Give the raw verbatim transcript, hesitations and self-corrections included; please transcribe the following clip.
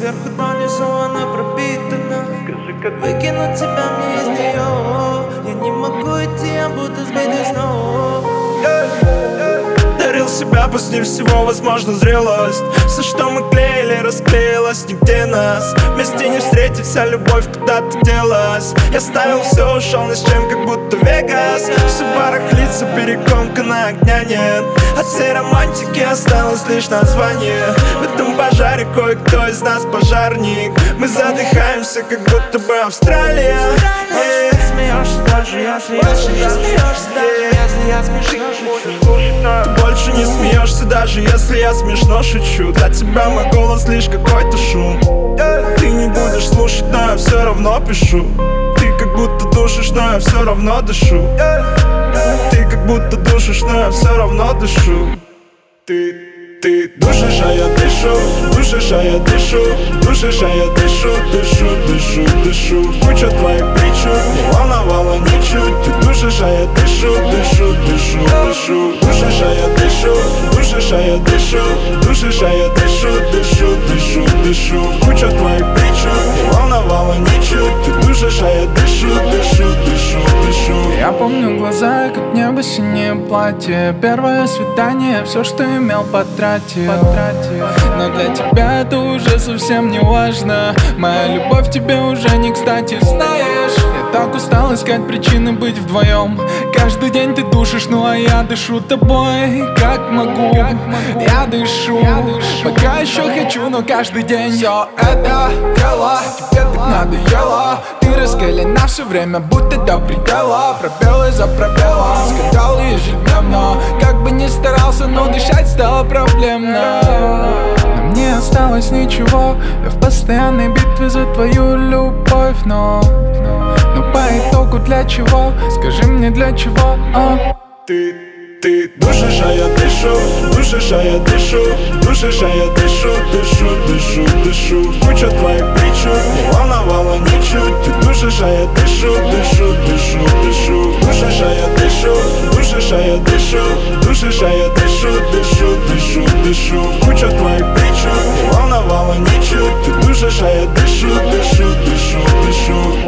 сверху донизу она пропитана. Выкинуть тебя мне из нее. Я не могу идти, я будто сбитый с ног. Дарил себя после всего, возможно, зрелость. Все, что мы клеили, расклеилось нигде нас. Вместе не встретить, вся любовь куда-то делась. Я ставил все, ушел ни с чем, как будто Вегас. Все барахлится, перекомкана, огня нет. От всей романтики осталось лишь название. В этом пожаре кое-кто из нас пожарник. Мы задыхаемся, как будто бы Австралия. Ты смеешься даже если я смеешься, даже если я смешно шучу. Ты больше не смеешься, даже если я смешно шучу. Для тебя мой голос лишь какой-то шум. Ты не будешь слушать, но я все равно пишу. Ты как будто душишь, но я все равно дышу. Ты как будто душишь, но я все равно дышу. Ты, ты душишь, а я дышу. Душишь, а я дышу. Душишь, а я дышу, дышу, дышу, дышу. Куча твоих причуд не волновала ничуть. Ты душишь, а я дышу, дышу, дышу, дышу. Душишь, а я дышу. Душишь, а я дышу. Душишь, а я дышу, дышу, дышу, дышу. Куча твоих причуд не волновала ничуть. Ты душишь, а я дышу, дышу, дышу, дышу. Я помню глаза, как небо, синее платье. Первое свидание, все, что имел, потратил. Но для тебя это уже совсем не важно. Моя любовь тебе уже не кстати, знаешь. Я так устал искать причины быть вдвоем. Каждый день ты душишь, ну а я дышу тобой. Как могу, я дышу, пока еще хочу, но каждый день все это дело тебе так надоело. Ты раскалена все время, будто до предела. Пробелы за пробелом, скандалы ежедневно. Как бы ни старался, но дышать стало проблемно. Но мне осталось ничего. Я в постоянной битве за твою любовь. Но, но по итогу для чего? Скажи мне для чего? А? Ты, ты душишь, а я дышу. Душишь, а я дышу. Душишь, а я дышу, дышу, дышу, дышу. Куча твоих причуд не волновала ничуть. Ты душишь, а я дышу, дышу, дышу, дышу. Душишь, а я дышу. Душишь, а я дышу. Душишь, а я дышу, дышу, дышу, дышу. Куча твоих причуд не волновала ничуть. Ты душишь, а я дышу, дышу, дышу, дышу.